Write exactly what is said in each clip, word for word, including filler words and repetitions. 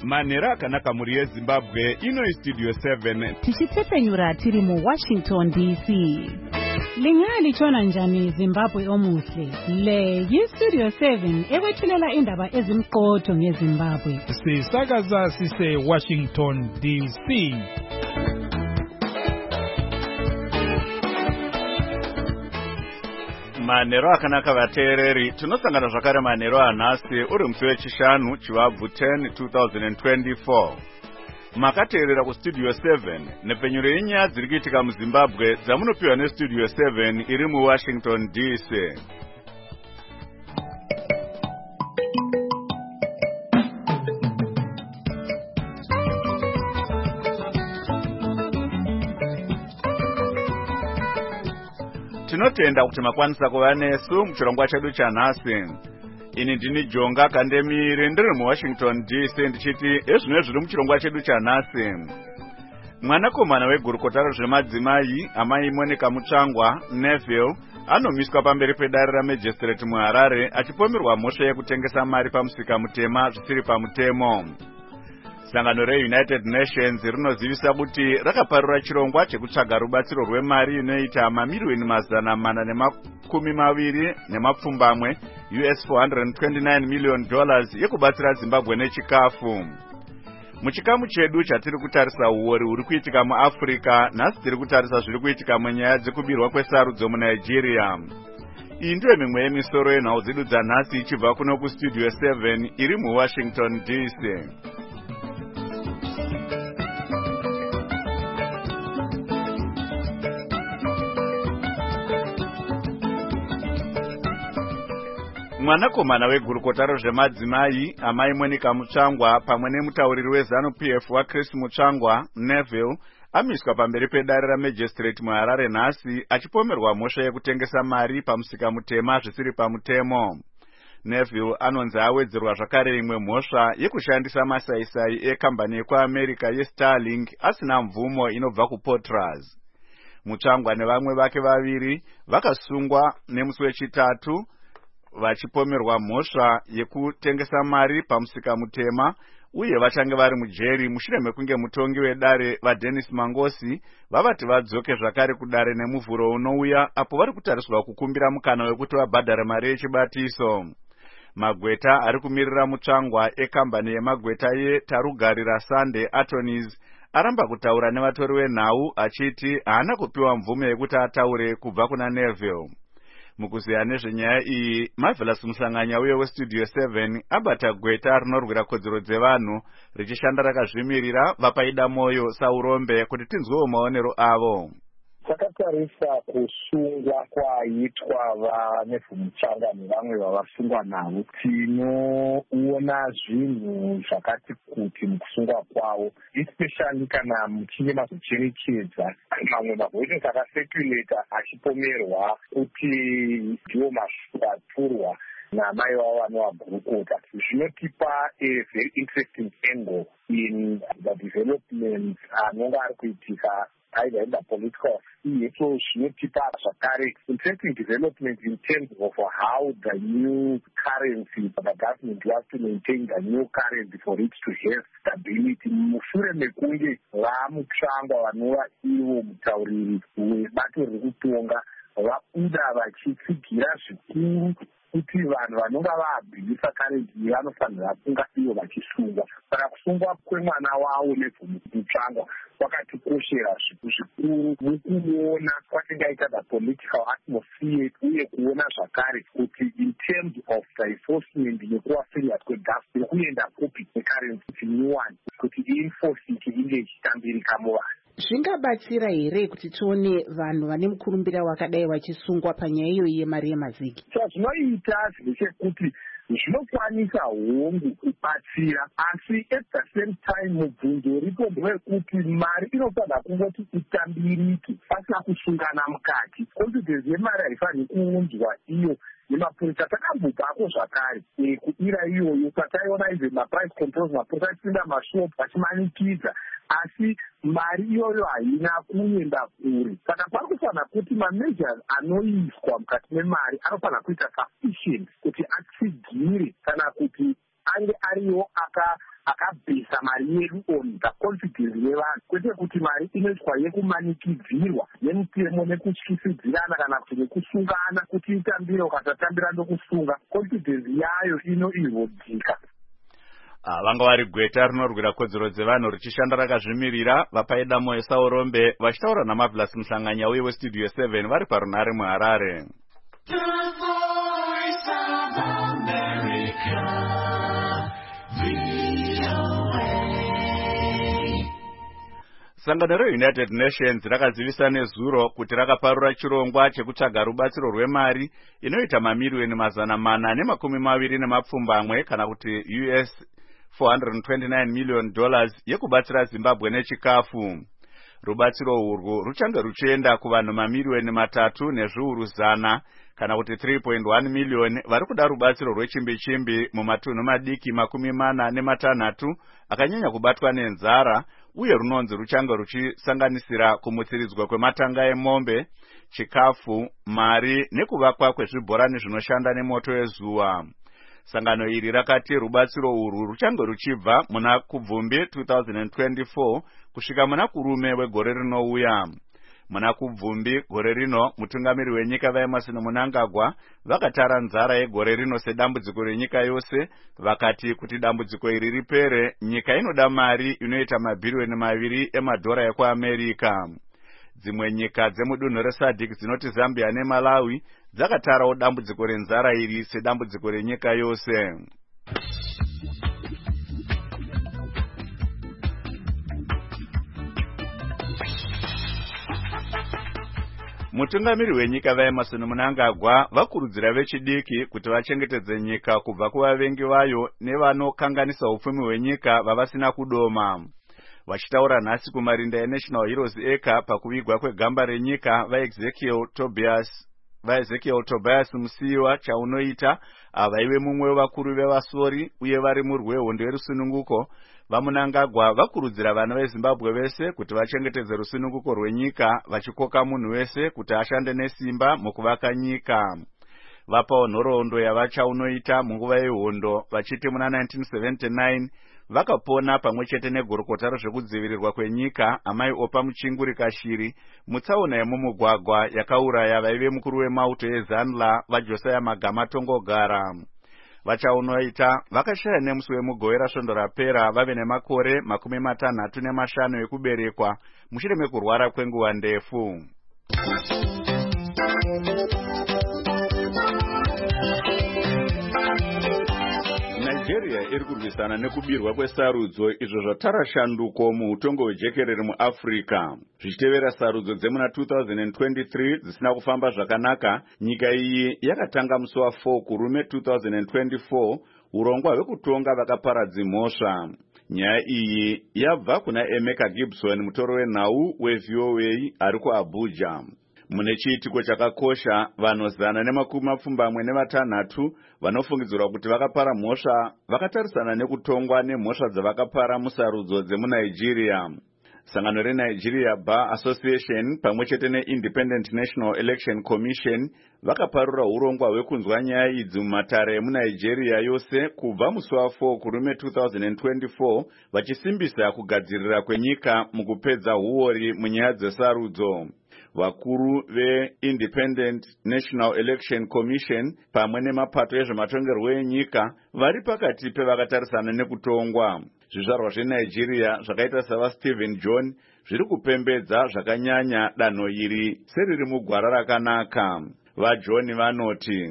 Manera akanaka muri yeZimbabwe ino istudio seven. Tichitsepenyura tiri mu Washington D C. Lingali chona njani Zimbabwe omuhle. Le yistudio seven ekwethulela indaba ezimqotho ngeZimbabwe. Sisakaza sise Washington D C. Manero akanaka vateereri tinosangana zvakare manero anhasi uri musi wechishanu chivabvu ten twenty twenty-four. Makateerera kustudio seven nepfenyuro yenyaya dziri kuitika muZimbabwe dzamunopiwa nestudio seven iri muWashington D C. Tinotenda kuti makwanisa kuva nesu muchirongwa chedu chanhasi. Ini ndini Jonga Kandemire ndiri muWashington D C ndichiti ezvino zviri muchirongwa chedu chanhasi. Mwanakomana wegurukota rezvemadzimai amai Monica Mutsvangwa Neville anomiswa pamberi pedare raMagistrate muHarare achipomerwa mhosva yekutengesa mari pamusika mutema zvisiri pamutemo. Sangano reUnited Nations rinozivisa kuti rakaparura chirongwa chekutsvaga rubatsiro rwemari inoita mamiliyoni mazana mana nemakumi maviri nemapfumbamwe U S four hundred twenty-nine million dollars yekubatsira Zimbabwe nechikafu. Muchikamu chedu chatiri kutarisa uori uri kuitika muAfrica, nhasi tiri kutarisa zviri kuitika munyaya dzekubirwa kwesarudzo muNigeria. Iyi ndiyo mimwe yemisoro yenhau dzedu dzanhasi ichibva kuno kustudio seven iri muWashington D C. Mwanakomana wegurukota rezvemadzimai amai Monica Mutsvangwa pamwe nemutauriri weZanu-P F waChris Mutsvangwa Neville amiswa pamberi pedare raMagistrate muHarare nhasi achipomerwa mhosva yekutengesa mari pamusika mutema zvisiri pamutemo. Neville anonzi awedzerwa zvakare imwe mhosva yekushandisa masaisai ekambani yekuAmerica yeStarlink asina mvumo inobva kuPortras. Mutsvangwa nevamwe vake vaviri vakasungwa nemusi wechitatu vachipomerwa mhosva yekutengesa mari pamusika mutema uye vachange vari mujeri mushure mekunge mutongi wedare vaDennis Mangosi vavati vadzoke zvakare kudare nemuvhuro unouya apo vari kutariswa kukumbira mukana wekuti vabhadhare mari yechibatiso. Magweta ari kumirira Mutsvangwa ekambani yemagweta yeTarugarira Sunday Attorneys aramba kutaura nevatori venhau achiti haana kupiwa mvume yekuti ataure kubva kuna Neville. Mukuziya nezvenyaya iyi, Marvelous Musanganya uye westudio seven abata gweta rinorwira kodzero dzevanhu richishanda rakazvimirira vapaida moyo saurombe kuti tinzwewo maonero avo. Takatarisa kusungwa kwaitwa vaNeville Mutsvangwa nevamwe vavasungwa navo. Tinoona zvinhu zvakati kuti mukusungwa kwavo, especially kana muchinge mazocherechedza mamwe mavoices akasekuleta achipomerwa kuti ndiwo mashoko aturwa namai vavo vanovagurukota. Zvinotipa a very interesting angle in the developments anonga ari kuitika either in the political sphere. So zvinotipa zvakare interesting development in terms of how the new currency, the government wants to maintain the new currency for it to have stability. Mushure mekunge vaMutsvangwa vanova ivo mutauriri webato rekutonga vabuda vachitsigira zvikuru kuti vanhu vanonga vaabhilisa karenzi vanofanira kunga ivo vachisungwa. Saka kusungwa kwemwana wavo Neville Mutsvangwa kwakatikoshera zvikuru mukuona kwatingaita the political atmosphere uye kuona zvakare kuti in terms of the enforcement nekuwafiriya kwegovernment kuenda kupi nekarenzi nyuwani kuti ienforcike inge ichitambirika muvanhu. Zvingabatsira here kuti tione vanhu vane mukurumbira wakadai vachisungwa panyaya iyoyi yemari yemazigi? Zvinoita zvechekuti zvinokwanisa hongu kubatsira, asi at the same time mubvunzo ripo ndewekuti mari inofanira kungoti itambirike pasina kusungana mukati. Confidence yemari haifaniri kuunzwa iyo nemapurisa. Takambobvako zvakare kuira iyoyo pataiona izve maprice controls, mapurisa achipinda mashopu vachimanikidza, asi mari iyoyo haina kuenda kure. Saka pari kufanira kuti mameasures anoiswa mukati memari anofanira kuita sufficient kuti atsigire kana kuti ange ariyo akabvisa mari yedu on the confidence yevanhu, kwete kuti mari inoitwa yekumanikidzirwa nemutemo nekutyisidzirana kana kuti nekusungana kuti itambire ukatatambira ndokusunga. Confidence yayo inoihodzika. Vanga vari gweta rinorwira kodzero dzevanhu richishanda rakazvimirira vapaida moyo Saurombe vachitaura naMarvelous Muhlanganya uye weStudio seven vari parunare muHarare. Sangano reUnited Nations rakazivisa nezuro kuti rakaparura chirongwa chekutsvaga rubatsiro rwemari inoita mamiliyoni mazana mana nemakumi maviri nemapfumbamwe kana kuti U S four hundred twenty-nine million dollars yekubatsira Zimbabwe nechikafu. Rubatsiro urwu ruchange ruchienda kuvanhu mamiliyoni matatu nezviuru zana kana kuti three point one million vari kuda rubatsiro rwechimbi-chimbi mumatunhu madiki makumi mana nematanhatu akanyanya kubatwa nenzara, uye runonzi ruchange ruchisanganisira kumutsiridzwa kwematanga emombe, chikafu, mari nekuvakwa kwezvibhorani zvinoshanda nemoto ezuva. Sangano iri rakati rubatsiro urwu ruchange ruchibva muna Kubvumbi twenty twenty-four kusvika muna Kurume wegore rinouya. Muna Kubvumbi gore rino mutungamiri wenyika vaEmmerson Mnangagwa vakatara nzara yegore rino sedambudziko renyika yose, vakati kuti dambudziko iri ripere nyika inoda mari inoita mabhiriyoni maviri emadhora ekuAmerika. Dzimwe nyika dzemudunhu reSADC dzinoti Zambia neMalawi dzakatarawo dambudziko renzara iri sedambudziko renyika yose. Mutungamiri wenyika vaEmmerson Mnangagwa vakurudzira vechidiki kuti vachengetedze nyika kubva kuvavengi vayo nevanokanganisa upfumi hwenyika vavasina kudoma. Vachitaura nhasi kumarinda eNational Heroes Acre pakuvigwa kwegamba renyika vaEzekiel Tobias vaEzekiel Tobias Musiiwa chaunoita avaive mumwe wevakuru vevasori uye vari murwi wehondo yerusununguko, vaMnangagwa vakurudzira vana veZimbabwe vese kuti vachengetedze rusununguko rwenyika vachikoka munhu wese kuti ashande nesimba mukuvaka nyika. Vapawo nhoroondo yavachaunoita munguva yehondo vachiti muna nineteen seventy-nine vakapona pamwe chete negorokota rezvekudzivirirwa kwenyika amai Opa Muchinguri Kashiri mutsaona yemumugwagwa yakauraya vaive mukuru wemauto eZanla vaJosiah Magama Tongogara. Vachaunoita vakashaya nemusi wemugowera svondo rapera vave nemakore makumi matanhatu nemashanu ekuberekwa mushure mekurwara kwenguva ndefu. Nigeria iri kurwisana nekubirwa kwesarudzo izvo zvatara shanduko muutongo hwejekerere muAfrica. Zvichitevera sarudzo dzemuna two thousand twenty-three dzisina kufamba zvakanaka, nyika iyi yakatanga musi wa four Kurume two thousand twenty-four urongwa hwekutonga vakaparadzi mhosva. Nyaya iyi yabva kuna Emeka Gibson, mutoro wenhau weV O A ari kuAbuja. Mune chiitiko chakakosha, vanhu zana nemakumi mapfumbamwe nevatanhatu vanofungidzirwa kuti vakapara mhosva vakatarisana nekutongwa nemhosva dzavakapara musarudzo dzemuNigeria. Sangano reNigeria Bar Association pamwe chete neIndependent National Election Commission vakaparura urongwa hwekunzwa nyaya idzi mumatare emuNigeria yose kubva musi wa four Kurume two thousand twenty-four vachisimbisa kugadzirira kwenyika mukupedza huori munyaya dzesarudzo. Vakuru veIndependent National Election Commission pamwe nemapato ezvematongerwo enyika vari pakati pevakatarisana nekutongwa. Zvizvarwa zveNigeria zvakaita sava Stephen John zviri kupembedza zvakanyanya danho iri seriri mugwara rakanaka. VaJohn vanoti,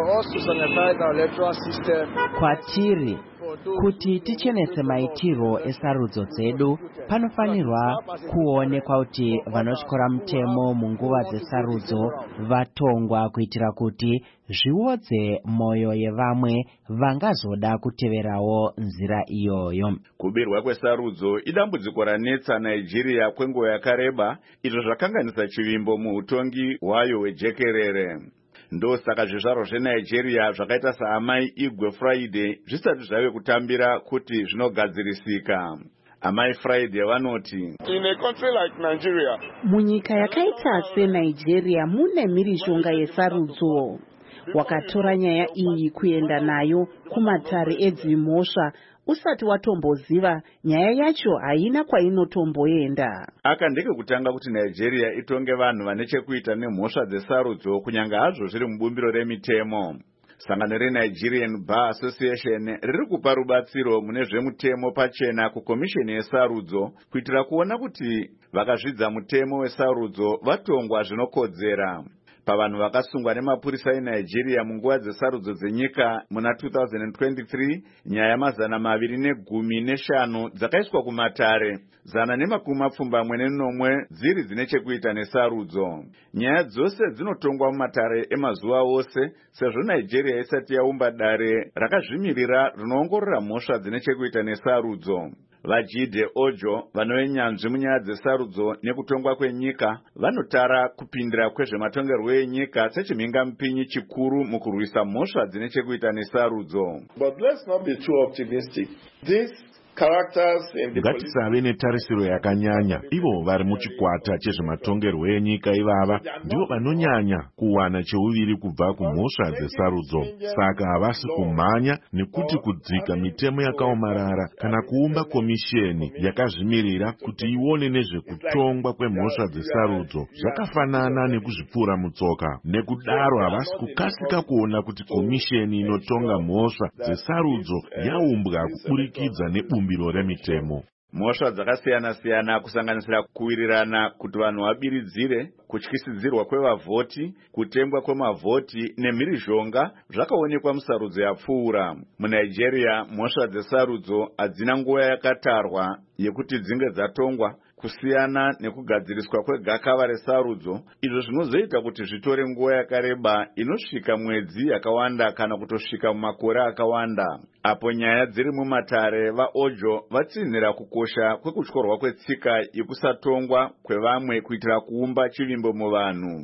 kwatiri kuti tichenese maitiro esarudzo dzedu panofanirwa kuonekwa kuti vanotyora mutemo munguva dzesarudzo vatongwa kuitira kuti zviwodze moyo yevamwe vangazoda kuteverawo nzira iyoyo. Kubirwa kwesarudzo idambudziko ranetsa Nigeria kwenguva yakareba, izvo zvakanganisa chivimbo muutongi hwayo hwejekerere. Ndo saka zvizvarwa zveNigeria zvakaita saamai Igwe Friday zvisati zvave kutambira kuti zvinogadzirisika. Amai Friday vanoti, in a country like Nigeria, munyika yakaita seNigeria mune mhirizhonga yesarudzo. Wakatora nyaya iyi kuenda nayo kumatare edzimhosva usati watomboziva nyaya yacho haina kwainotomboenda. Akandike kutanga kuti Nigeria itonge vanhu vane chekuita nemhosva dzesarudzo kunyange hazvo zviri mubumbiro remitemo. Sangano reNigerian Bar Association riri kupa rubatsiro mune zvemutemo pachena kukomisheni yesarudzo kuitira kuona kuti vakazvidza mutemo wesarudzo vatongwa zvinokodzera. Pavanhu vakasungwa nemapurisa eNigeria munguva dzesarudzo dzenyika muna two thousand twenty-three, nyaya mazana maviri negumi neshanu dzakaiswa kumatare, zana nemakumi mapfumbamwe nenomwe dziri dzine chekuita nesarudzo. Nyaya dzose dzinotongwa mumatare emazuva ose sezvo Nigeria isati yaumba dare rakazvimirira rinoongorora mhosva dzine chekuita nesarudzo. Vajide Ojo, vanoenyanzvi munyaya dzesarudzo nekutongwa kwenyika, vanotara kupindira kwezvematongerwo enyika sechimhingamupinyi chikuru mukurwisa mhosva dzine chekuita nesarudzo. But let's not be too optimistic. This ngatisave netarisiro yakanyanya. Ivo vari muchikwata chezvematongerwo enyika ivava ndivo vanonyanya kuwana cheuviri kubva kumhosva dzesarudzo. Saka havasi kumhanya nekuti kudzika mitemo yakaomarara kana kuumba komisheni yakazvimirira kuti ione nezvekutongwa kwemhosva dzesarudzo zvakafanana nekuzvipfuura mutsoka. Nekudaro havasi kukasika kuona kuti komisheni inotonga mhosva dzesarudzo yaumbwa kuburikidza nebu bumbiro remitemo. Mhosva dzakasiyana-siyana kusanganisira kuwirirana kuti vanhu vabiridzire, kutyisidzirwa kwevavhoti, kutengwa kwemavhoti nemhirizhonga zvakaonekwa musarudzo yapfuura. MuNigeria, mhosva dzesarudzo hadzina nguva yakatarwa yekuti dzinge dzatongwa, kusiyana nekugadziriswa kwegakava resarudzo, izvo zvinozoita kuti zvitore nguva yakareba inosvika mwedzi yakawanda kana kutosvika mumakore akawanda. Apo nyaya dziri mumatare, vaOjo vatsinhira kukosha kwekutyorwa kwetsika yekusatongwa kwevamwe kuitira kuumba chivimbo muvanhu.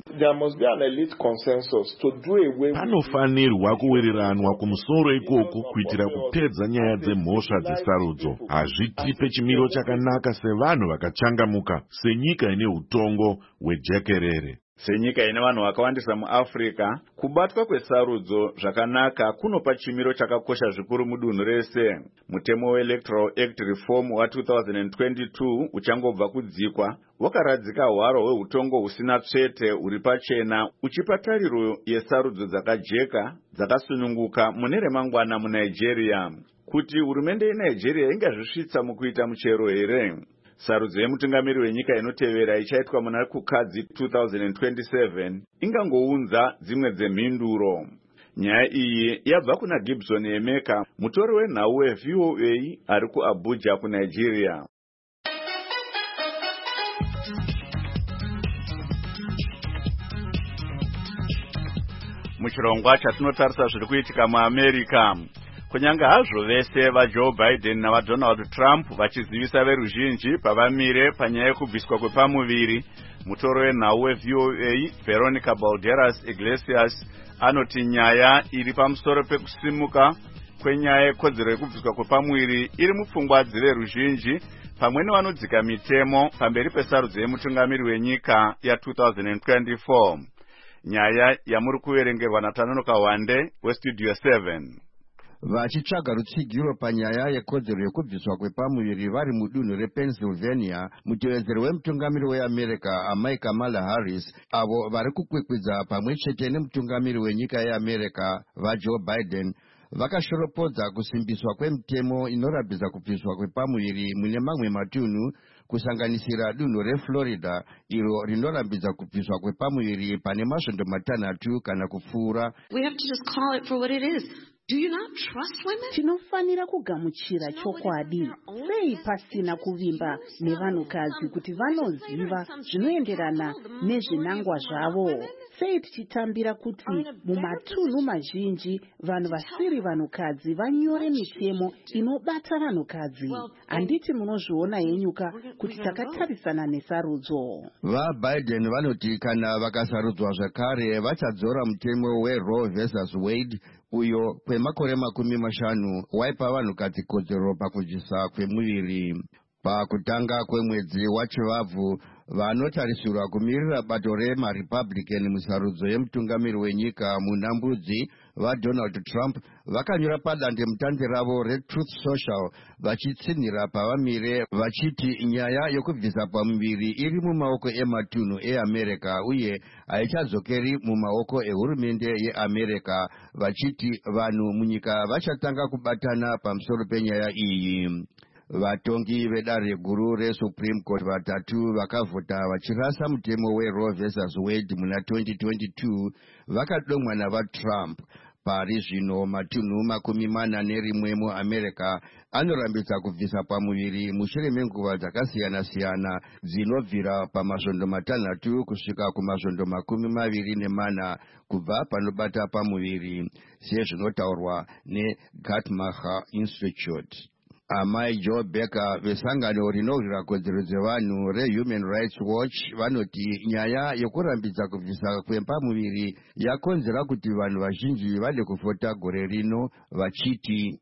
Panofanirwa kuwiriranwa kumusoro ikoko kuitira kupedza nyaya dzemhosva dzesarudzo. Hazvitipe chimiro chakanaka sevanhu vakachangamuka, senyika ine utongo hwejekerere. Senyika ine vanhu vakawandisa muAfrica, kubatwa kwesarudzo zvakanaka kunopa chimiro chakakosha zvikuru mudunhu rese. Mutemo weElectoral Act Reform wa two thousand twenty-two uchangobva kudzikwa, wakaradzika hwaro hweutongo husina tsvete huri pachena, uchipa tariro yesarudzo dzakajeka, dzakasununguka mune remangwana muNigeria. Kuti hurumende yeNigeria ingazvisvitsa mukuita muchero here? Sarudzo yemutungamiri wenyika inotevera ichaitwa muna kukadzi two thousand twenty-seven ingangounza dzimwe dzemhinduro. Nyaya iyi yabva kuna Gibson Emeka, mutori wenhau weV O A ari kuAbuja kuNigeria. Muchirongwa chatinotarisa zviri kuitika muAmerica. Kunyange hazvo vese vaJoe Biden navaDonald Trump vachizivisa veruzhinji pavamire panyaya yekubviswa kwepamuviri, mutoro wenhau weV O A Veronica Balderas Iglesias anoti nyaya iri pamusoro pekusimuka kwenyaya yekodzero yekubviswa kwepamuviri iri mupfungwa dzeveruzhinji pamwe nevanodzika mitemo pamberi pesarudzo yemutungamiri wenyika ya two thousand twenty-four. Nyaya yamuri kuverengerwa naTanonoka Wande weStudio seven. Vachitsvaga rutsigiro panyaya yekodzero yekubviswa kwepamuviri vari mudunhu rePennsylvania, mutevedzeri wemutungamiri weAmerica amai Kamala Harris, avo vari kukwikwidza pamwe chete nemutungamiri wenyika yeAmerica vaJoe Biden, vakashoropodza kusimbiswa kwemutemo inorambidza kubviswa kwepamuviri mune mamwe matunhu, kusanganisira dunhu reFlorida iro rinorambidza kubviswa kwepamuviri pane masvondo matanhatu kana kupfuura. We have to just call it for what it is. Do you not trust women? Tinofanira kugamuchira chokwadi. Sei pasina kuvimba nevanhukadzi kuti vanoziva zvinoenderana nezvinangwa zvavo? Sei tichitambira kuti mumatunhu mazhinji vanhu vasiri vanhukadzi vanyore mitemo inobata vanhukadzi? Handiti munozviona yenyuka kuti takatarisana nesarudzo. VaBiden vanoti kana vakasarudzwa zvakare vachadzora mutemo weRoe versus Wade uyo kwemakore makumi mashanu waipa vanhukadzi kodzero pakubvisa kwemuviri. Pakutanga kwemwedzi wachivabvu vanotarisirwa kumirira bato remarepublican musarudzo yemutungamiri wenyika muna mbudzi vaDonald Trump vakanyora padandemutande ravo reTruth Social vachitsinhira pavamire vachiti nyaya yokubvisa pamuviri iri mumaoko ematunhu eAmerica uye haichadzokeri mumaoko ehurumende yeAmerica, vachiti vanhu munyika vachatanga kubatana pamusoro penyaya iyi. Vatongi vedare guru reSupreme Court vatatu vakavhota vachirasa mutemo weRoe versus Wade muna twenty twenty-two vakadomwa navaTrump. Pari zvino matunhu makumi mana nerimwe muAmerica anorambidza kubvisa pamuviri mushure menguva dzakasiyana-siyana dzinobvira pamasvondo matanhatu kusvika kumasvondo makumi maviri nemana kubva panobata pamuviri, sezvinotaurwa neGuttmacher Institute. Amai Joe Becker vesangano rinorwira kodzero dzevanhu reHuman Rights Watch vanoti nyaya yokurambidza kubvisa kwepamuviri yakonzera kuti vanhu vazhinji vade kuvhota gore rino, vachiti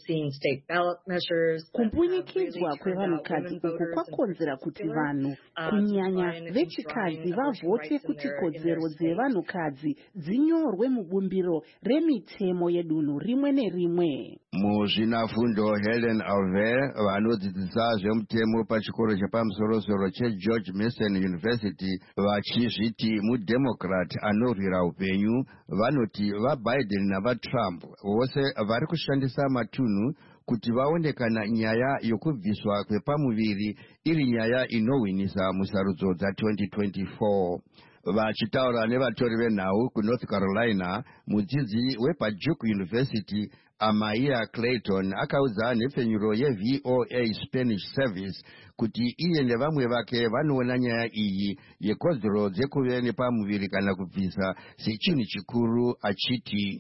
kumbunyikidzwa kwevanhukadzi uku kwakonzera kuti vanhu kunyanya vechikadzi vavhote kuti kodzero dzevanhukadzi dzinyorwe mubumbiro remitemo yedunhu rimwe nerimwe. Muzvinafundo Helen Alver vanodzidzisa zvemutemo pachikoro chepamusoro-soro cheGeorge Mason University vachizviti mudemocrat anorwira upenyu vanoti vaBiden navaTrump vose vari kushandisa matunhu kuti vaonekana nyaya yokubviswa kwepamuviri iri nyaya inowinisa musarudzo dza twenty twenty-four. Vachitaura nevatori venhau kuNorth Carolina, mudzidzi wepaDuke University Amaya Clayton akaudza nhepfenyuro yeV O A Spanish Service kuti iye nevamwe vake vanoona nyaya iyi yekodzero dzekuve nepamuviri kana kubvisa sechinhu chikuru, achiti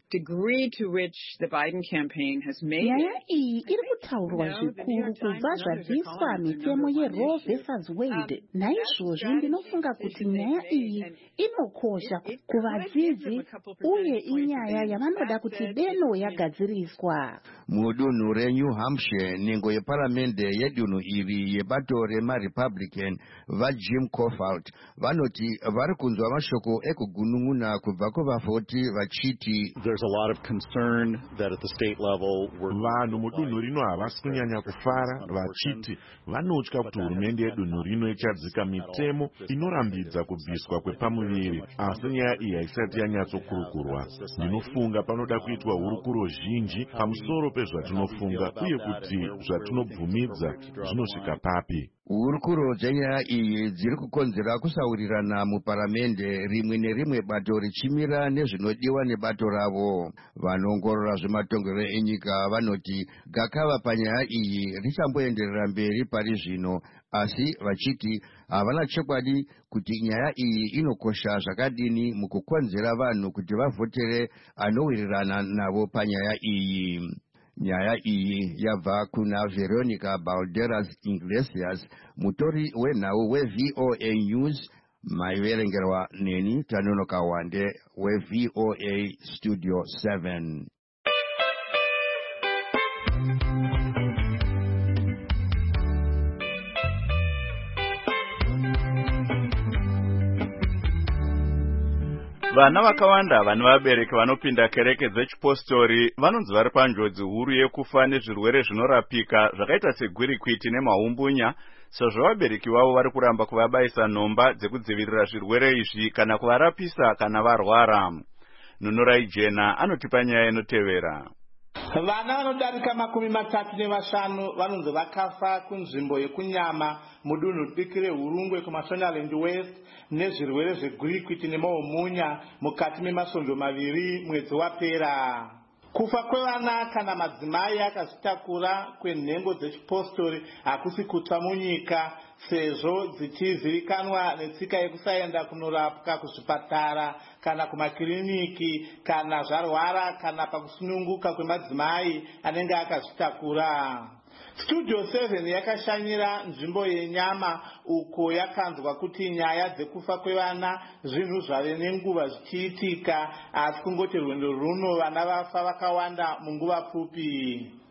nyaya iyi iri kutaurwa zvikuru kubva zvabviswa mitemo yeRoe versus Wade. Naizvozvo ndinofunga kuti nyaya iyi inokosha kuvadzidzi uye inyaya yavanoda kuti deno yagadziriswa. Mudunhu reNew Hampshire, nhengo yeparamende yedunhu iri yebato remaRepublican vaJim Coffalt vanoti vari kunzwa mashoko ekugunun'una kubva kuvavhoti vachiti vanhu mudunhu rino havasi kunyanya kufara, vachiti vanotya kuti hurumende yedunhu rino ichadzika mitemo inorambidza kubviswa kwepamuviri, asi nyaya iyi haisati yanyatsokurukurwa. Ndinofunga panoda kuitwa hurukuro zhinji pamusoro pezvatinofunga uye kuti zvatinobvumidza zvinosvika papi. Hurukuro dzenyaya iyi dziri kukonzera kusaurirana muparamende, rimwe nerimwe bato richimira nezvinodiwa nebato ravo. Vanoongorora zvematongero enyika vanoti gakava panyaya iyi richamboenderera mberi pari zvino, asi vachiti havana chokwadi kuti nyaya iyi inokosha zvakadini mukukonzera vanhu kuti vavhotere anowirirana navo panyaya iyi. Nyaya iyi yabva kuna Veronica Balderas Iglesias, mutori wenhau weV O A News, maiverengerwa neni Tanonoka Wande weV O A Studio seven. Vana vakawanda vane vabereki vanopinda kereke dzechipostori vanonzi vari panjodzi huru yekufa nezvirwere zvinorapika zvakaita segwirikwiti nemahumbunya, sezvo vabereki vavo vari kuramba kuvabayisa nhomba dzekudzivirira zvirwere izvi kana kuvarapisa kana varwara. Nunurai Jena anotipa nyaya inotevera. Vana vanodarika makumi matatu nevashanu vanonzi vakafa kunzvimbo yekunyama mudunhu diki reHurungwe kuMashonaland West nezvirwere zvegwirikwiti nemahumunya mukati memasvondo maviri mwedzi wapera. Kufa kwevana kana madzimai akazvitakura kwenhengo dzechipostori hakusi kutsva munyika, sezvo dzichizivikanwa netsika yekusaenda kunorapwa kuzvipatara kana kumakiriniki kana zvarwara kana pakusununguka kwemadzimai anenge akazvitakura. Studio seven yakashanyira nzvimbo yenyama uko yakanzwa kuti nyaya dzekufa kwevana zvinhu zvave nenguva zvichiitika, asi kungoti rwendo runo vana vafa vakawanda munguva pfupi.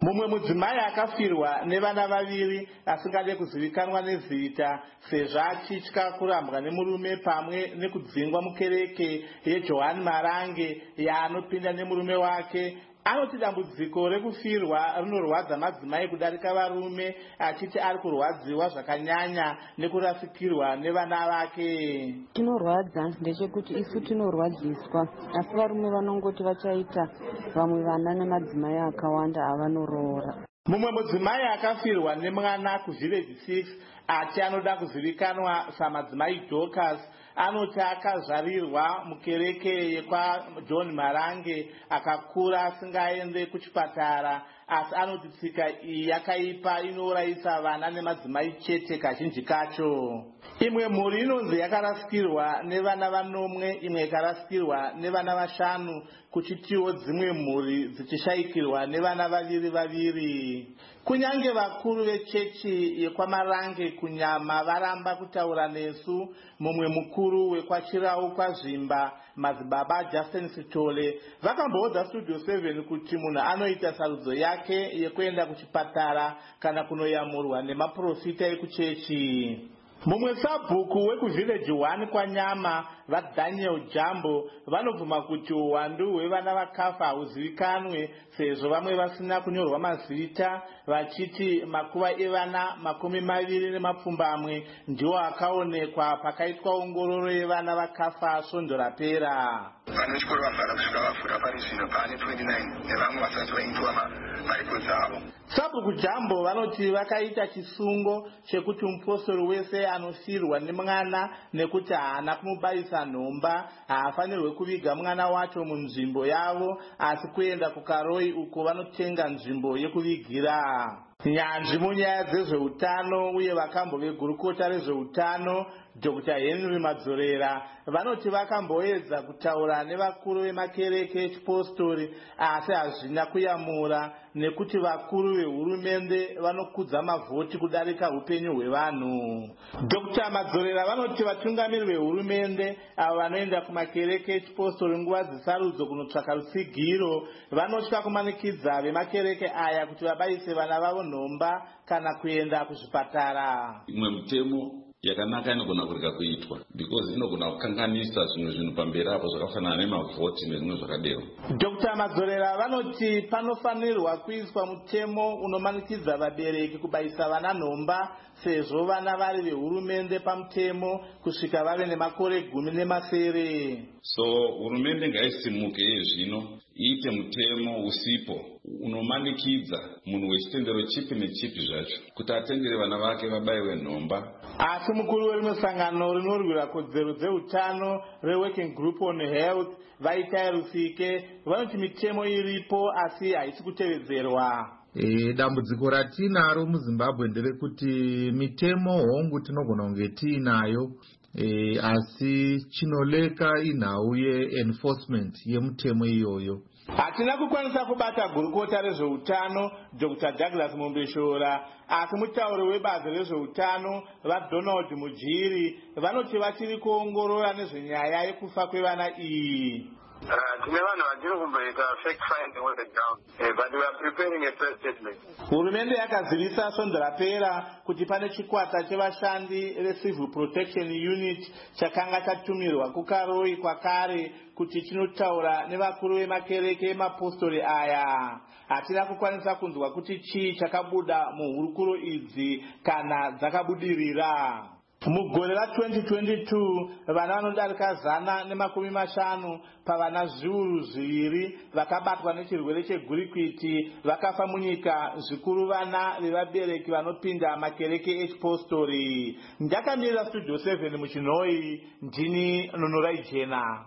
Mumwe mudzimai akafirwa nevana vaviri asingade kuzivikanwa nezita sezvo achitya kurambwa nemurume pamwe nekudzingwa mukereke yeJohani Marange yaanopinda nemurume wake. Anoti dambudziko rekufirwa rinorwadza madzimai kudarika varume, achiti ari kurwadziwa zvakanyanya nekurasikirwa nevana vake. Chinorwadza ndechekuti isu tinorwadziswa, asi varume vanongoti vachaita vamwe vana nemadzimai akawanda avanoroora. Mumwe mudzimai akafirwa nemwana kuvhillage six ati anoda kuzivikanwa samadzimai Dorcas. Anoti akazvarirwa mukereke yekwa John Marange akakura asingaende kuchipatara, asi anoti tsika iyi yakaipa inourayisa vana nemadzimai chete kazhinji kacho. Imwe mhuri inonzi yakarasikirwa nevana vanomwe, imwe ikarasikirwa nevana vashanu, kuchitiwo dzimwe mhuri dzichishaikirwa nevana vaviri vaviri. Kunyange vakuru vechechi yekwamarange kunyama varamba kutaura nesu, mumwe mukuru wekwachirau kwazvimba madzibaba Justin Sitole vakamboudza Studio seven kuti munhu anoita sarudzo yake yekuenda kuchipatara kana kunoyamurwa nemaprofita ekuchechi. Mumwe sabhuku wekuvillage one kwanyama vaDaniel Jambo vanobvuma kuti uwandu hwevana vakafa hahuzivikanwe sezvo vamwe vasina kunyorwa mazita, vachiti makuva evana makumi maviri nemapfumbamwe ndiwo akaonekwa pakaitwa ongororo yevana vakafa svondo rapera. Vanechikoro vavhara kusvika vafura pari zvino paane twenty-nine nevamwe vasati vaitwa mareko dzavo. Sabhuku Jambo vanoti vakaita chisungo chekuti mupostori wese anofirwa nemwana nekuti haana kumubayisa nhomba haafanirwe kuviga mwana wacho munzvimbo yavo, asi kuenda kukaroi uko vanotenga nzvimbo yekuvigira. Nyanzvi munyaya dzezveutano uye vakambo vegurukota rezveutano Doctor Henry Madzorera vanoti vakamboedza kutaura nevakuru vemakereke echipostori asi hazvina kuyamura nekuti vakuru vehurumende vanokudza mavhoti kudarika upenyu hwevanhu. Doctor Madzorera vanoti vatungamiri vehurumende avo vanoenda kumakereke echipostori nguva dzesarudzo kunotsvaka rutsigiro vanotya kumanikidza vemakereke aya kuti vabayise vana vavo nhomba kana kuenda kuzvipatara. Imwe mutemo yakanaka inogona kurega kuitwa because inogona kukanganisa zvimwe zvinhu pamberi apo zvakafanana nemavhoti nezvimwe zvakadero. Doctor Madzorera vanoti panofanirwa kuiswa mutemo unomanikidza vabereki kubayisa vana nhomba sezvo vana vari vehurumende pamutemo kusvika vave nemakore gumi nemasere. So hurumende ngaisimuke zvino iite mutemo usipo unomanikidza munhu wechitendero chipi nechipi zvacho kuti atendere vana vake vabayiwe nhomba. Asi mukuru werimwe sangano rinorwira kodzero dzeutano reWorking Group on Health Vaitai Rusike vanoti mitemo iripo asi haisi kutevedzerwa. E, dambudziko ratinaro muZimbabwe nderekuti mitemo hongu tinogona kunge tiinayo e, asi chinoleka inhau ye-enforcement yemutemo iyoyo. Hatina kukwanisa kubata gurukota rezveutano Doctor Douglas Mombeshora, asi mutauri webazi rezveutano vaDonald Mujiri vanoti vachiri kuongorora nezvenyaya yekufa kwevana iyi. Tine vanhu vatiri kumboita fact finding on the ground, but we are preparing a press statement. Hurumende yakazivisa svondo rapera kuti pane chikwata chevashandi reCivil Protection Unit chakanga chatumirwa kukaroi kwakare kuti chinotaura nevakuru vemakereke emapostori aya. Hatina kukwanisa kunzwa kuti chii chakabuda muhurukuro idzi kana dzakabudirira. Mugore ra twenty twenty-two vana vanodarika zana nemakumi mashanu pavana zviuru zviviri vakabatwa nechirwere chegurikwiti vakafa munyika, zvikuru vana vevabereki vanopinda makereke echipostori. Ndakamirira Studio seven muchinhoi, ndini Nonorai Jena.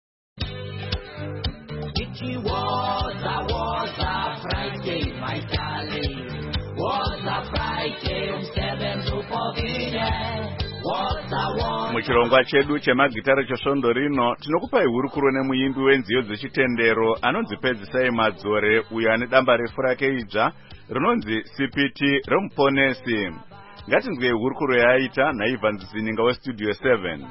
It was a was a Friday, my darling. Was a Friday, seven to fourteen. Muchirongwa chedu chemagitare chesvondo rino tinokupai hurukuro nemuimbi wenziyo dzechitendero anonzi Pedzisai Madzore uyo ane damba refu rake idzva rinonzi C P T remuponesi. Ngatinzwei hurukuro yaaita naIvan Zininga weStudio seven.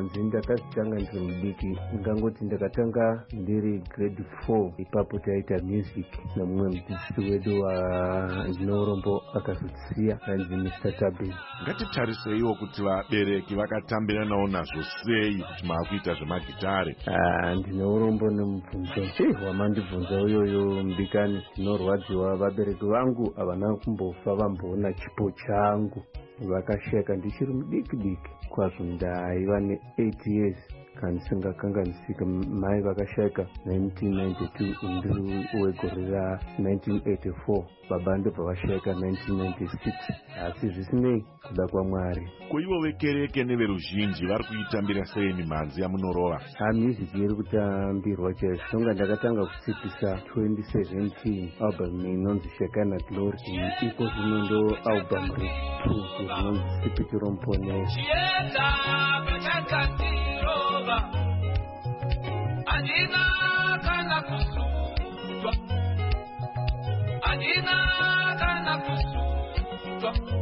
manzi ndakazitanga ndiri mudiki, ndingangoti ndakatanga ndiri grade four. Ipapo taita music namumwe mudzidzisi wedu wandinourombo akazotsiya anzi mister Tabe. Ngatitariseiwo kuti vabereki vakatambira nawo nazvo sei kuti maakuita zvemagitare. Ndinourombo nemubvunzo wamandibvunza uyoyo mbikani. Ndinorwadziwa vabereki vangu havana kumbofa vamboona chipo changu, vakasheka ndichiri mudiki diki kwazvo. Ndaiva ne-eight years kandisingakanganisika. Mai vakasheka nineteen ninety-two, ndiri wegore ra nineteen eighty-four. Baba ndobva vasheka nineteen ninety-six. Asi zvisinei, kuda kwaMwari. Kuivo vekereke neveruzhinji vari kuitambira sei mimhanzi yamunorova? Music iri kutambirwa chaizvo. Zvonga ndakatanga kutsipisa twenty seventeen album inonzi Shekana Glory. Ipo zvino ndo album re-two rinonzi Sipitiro Muponesi. Andina kana kusutwa, andina kana kusutwa.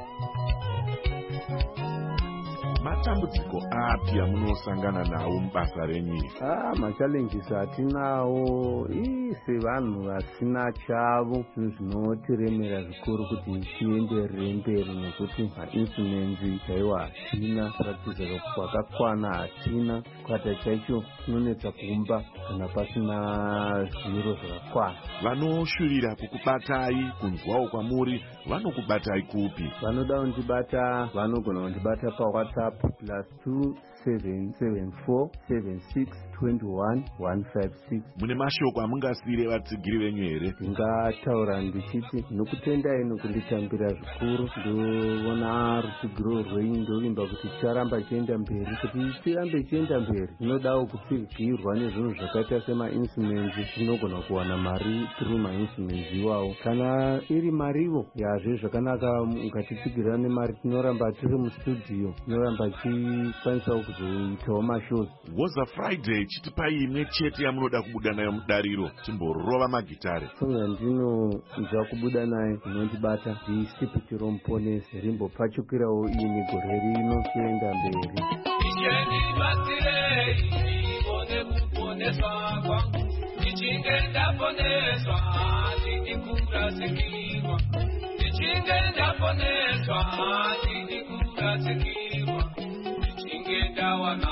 Matambudziko api amunosangana nawo mubasa renyika? Ah, machallenges atinawo sevanhu vasina chavo, zvinhu zvinotiremera zvikuru kuti tienderere mberi, nekuti mainstruments chaiwo hatina, practice kwakakwana hatina, kwata chaicho tinonetsa kumba kana pasina zviro zvakakwana. Vanoshuvira kukubatai, kunzwawo kwamuri, vanokubatai kupi? Vanoda kundibata vanogona kundibata paWhatsApp plus two seven seven four seven six two one one five six. Mune mashoko amungasire vatsigiri venyu here? Ndingataura ndichiti nokutendai nokunditambira zvikuru. Ndoona rutsigiro rwenyu, ndovimba kuti ticharamba chienda mberi. Kuti tirambe chienda mberi, zvinodawo kutsigirwa nezvinhu zvakaita semainstruments. Tinogona kuwana mari through mainstruments iwawo. Kana iri mariwo yazve zvakanaka, ukatitsigirira nemari tinoramba tiri mustudio, tinoramba tikwanisawo kuzoitawo mashows. Woza Friday chitipai imwe chete yamunoda kubuda nayo mudariro, timborova magitare. Songa ndinonzwa kubuda nayo inondibata ndisipitiro Muponesi, rimbopfachukirawo ini gore rino tienda mberi. Isheni batirei, nione kuponeswa kwangu, nichinge ndaponeswa, ndikurasikirwa. Nichinge ndaponeswa, ndikurasikirwa. Nichinge ndawana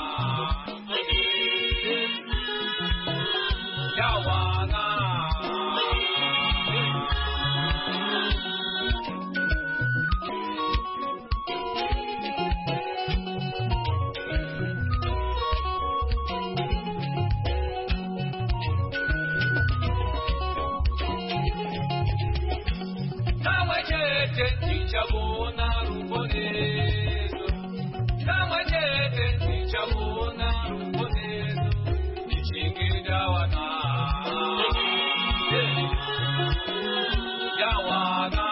Yawana. Kamwe chete tichabona ruponezo, kamwe chete tichabona ruponezo, nichinge ndawana Yawana.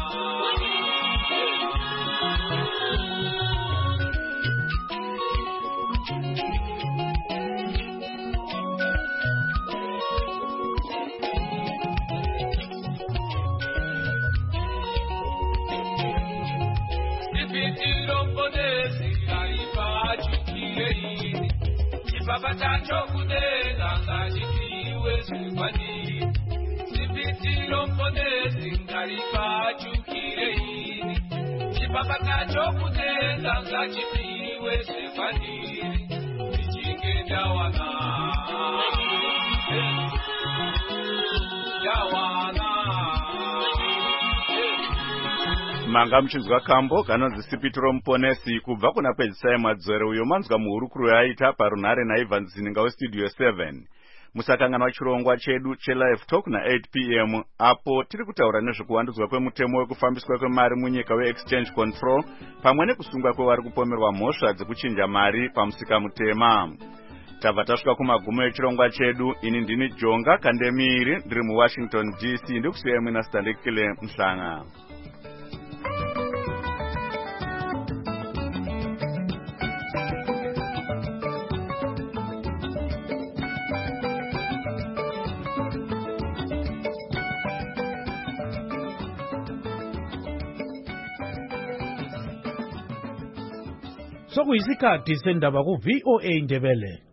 Sipitiro Muponesi alipachukirei, chipapa chacho kudenga ngachipiwe zvikwaniri. Sipitiro Muponesi alipachukirei, chipapa chacho kudenga ngachipiwe zvikwaniri. Nichinge ndawana Yawana. Manga muchinzwa kambo kanonzi Sipitiro Muponesi kubva kuna pedzisai madzore, uyo manzwa muhurukuro yaita parunhare naIvan Zininga westudio seven. Musakanganwa chirongwa chedu chelive talk na eight p m apo tiri kutaura nezvekuwandudzwa kwemutemo wekufambiswa kwemari munyika weexchange control pamwe nekusungwa kwevari kupomerwa mhosva dzekuchinja mari pamusika mutema. Tabva tasvika kumagumo echirongwa chedu. Ini ndini Jonga Kandemiri, ndiri muWashington D C, ndikusiyai mwina Stanley Mhlanga. sokuyisikhathi sendaba ku-V O A Ndebele.